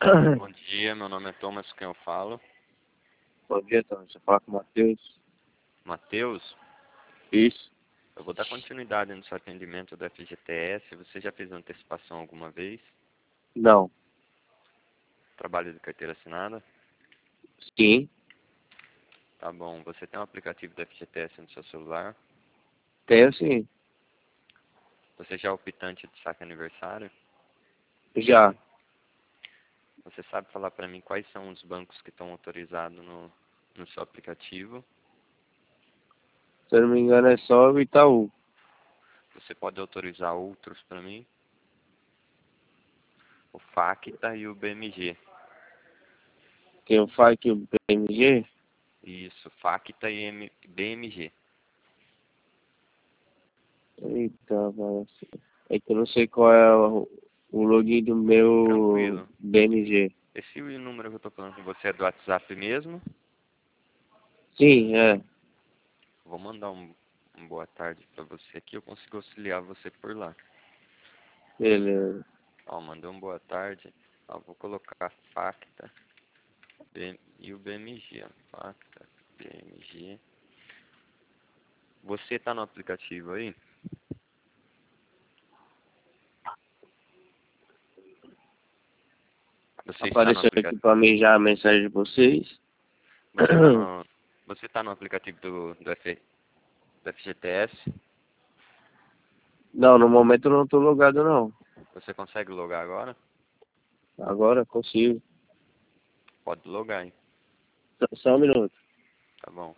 Bom dia, meu nome é Thomas, com quem eu falo? Bom dia, Tom. Você fala com o Matheus? Matheus, Isso? eu vou dar continuidade no seu atendimento do FGTS. Você já fez antecipação alguma vez? Não. Trabalho de carteira assinada? Sim? Tá bom. Você tem um aplicativo do FGTS no seu celular? Tenho sim. Você já é optante de saque aniversário? Já. Você sabe falar para mim quais são os bancos que estão autorizados no seu aplicativo? Se eu não me engano é só o Itaú. Você pode autorizar outros para mim? O Facta e o BMG. Tem o FAQ e o BMG? Isso, Facta e BMG. Eita, mano. É que eu não sei qual é o login do meu Tranquilo. BMG. Esse número que eu tô falando com você é do WhatsApp mesmo? Sim, é. Vou mandar um boa tarde para você aqui, eu consigo auxiliar você por lá. Beleza. Ó, mandei um boa tarde. Ó, vou colocar Facta e o BMG. Ó, Facta, BMG. Você tá no aplicativo aí? Você está no Apareceu aqui aplicativo? pra mim já a mensagem de vocês. Você tá no, você tá no aplicativo do FGTS? Não, no momento eu não tô logado não. Você consegue logar agora? Agora consigo. Pode logar, hein? Só um minuto. Tá bom.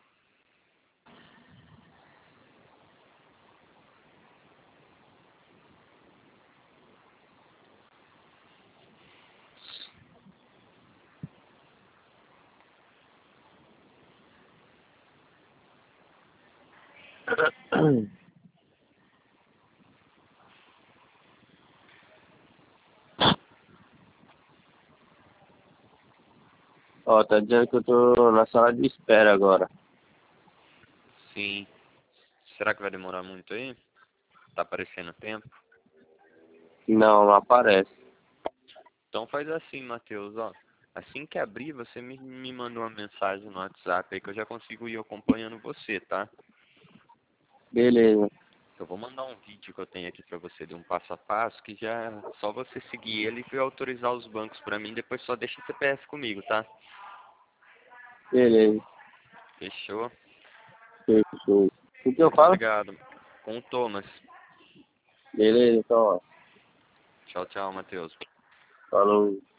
Ó, tá dizendo que eu tô na sala de espera agora. Sim. Será que vai demorar muito aí? Tá aparecendo tempo? Não, não aparece. Então faz assim, Matheus, ó. Assim que abrir, você me manda uma mensagem no WhatsApp aí que eu já consigo ir acompanhando você, tá? Beleza. Eu vou mandar um vídeo que eu tenho aqui pra você de um passo a passo que já é só você seguir ele e autorizar os bancos pra mim, depois só deixa o CPF comigo, tá? Beleza. Fechou? Fechou. O que eu Muito falo? obrigado. Com o Thomas. Beleza, então, ó. Tchau, tchau, Matheus. Falou.